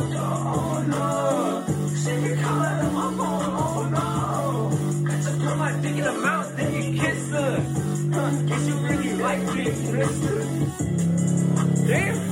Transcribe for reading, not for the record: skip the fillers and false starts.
Oh no, she can call out on my phone. Oh no, got to put my dick in her mouth, then you kiss her. Guess you really like being twisted. Damn.